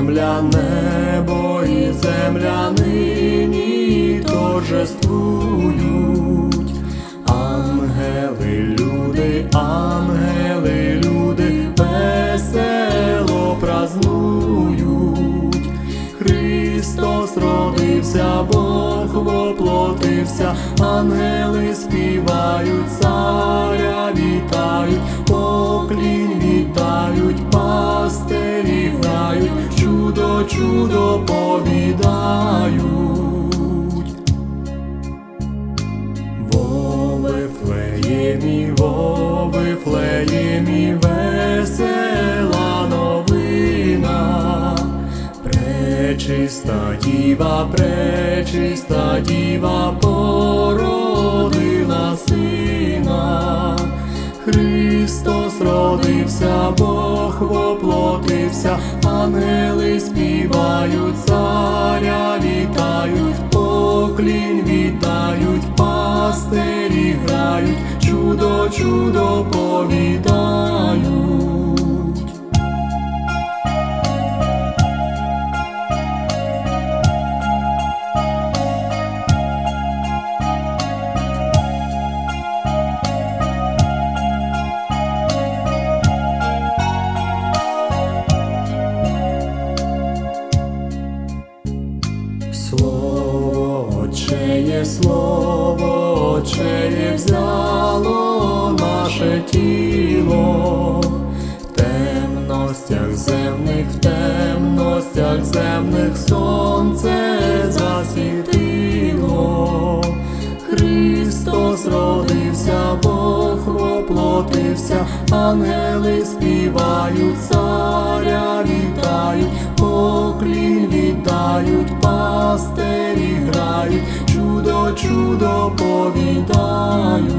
земля, небо і земля нині торжествують. Ангели, люди, весело празнують. Христос родився, Бог воплотився, ангели співають, царя вітають, поклінь віддають, пастирі грають, чудо, чудо повідають. Во Вифлеємі весела новина, пречиста діва породила сина. Христос родився, Бог воплотився, ангели співають, царя вітають, поклінь віддають, пастирі грають, чудо, чудо повідають. Слово Отчеє взяло наше тіло, в темностях земних сонце засвітило. Христос родився, Бог воплотився, ангели співають, царя вітають, поклінь віддають, пастирі грають, чудо, чудо повідають.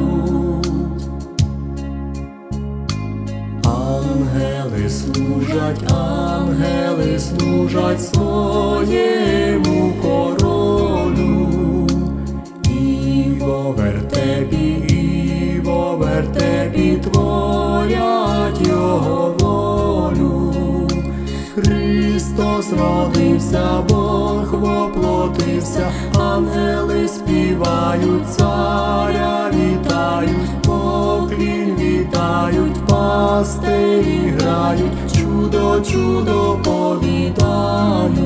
Ангели служать своєму королю, і во вертепі творять його волю. Христос родився, Бог воплотився, ангели співають, царя вітають, поклінь віддають, пастирі грають, чудо, чудо повідають.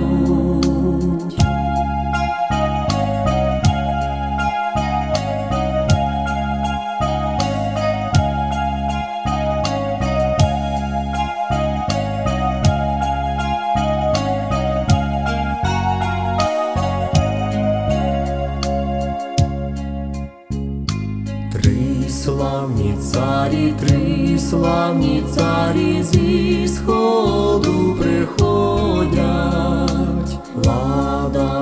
Три славні царі зі сходу приходять. Ладан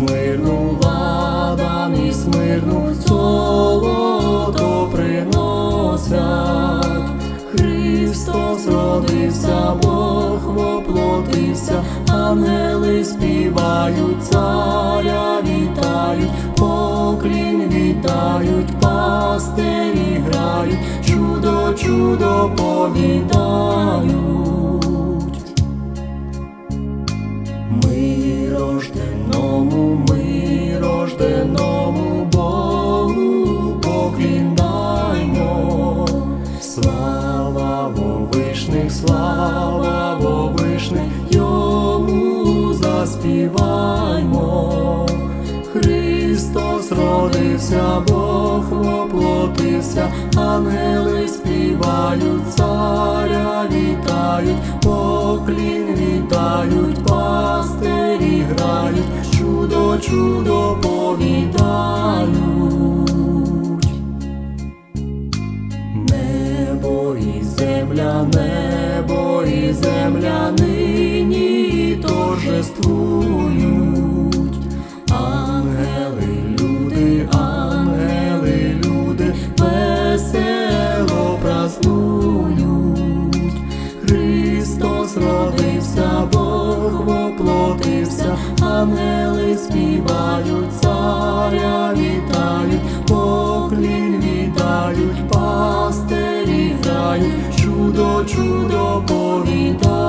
і Смирну золото приносять. Христос родився, Бог воплотився, ангели співають, царя вітають, поклінь віддають, пастирі грають, чудо, чудо повідають. Ми рожденому Богу покліндаймо. Слава во вишних, йому заспіваймо. Христос родився, Бог воплотився, ангели співають, царя вітають, поклін віддають, пастирі грають, чудо, чудо повідають. Небо і земля нині торжествують. Ангели, люди, весело празнують. Христос родився, Бог воплотився, ангели співають, царя вітають, поклін віддають, пастирі грають, чудо, чудо повідають.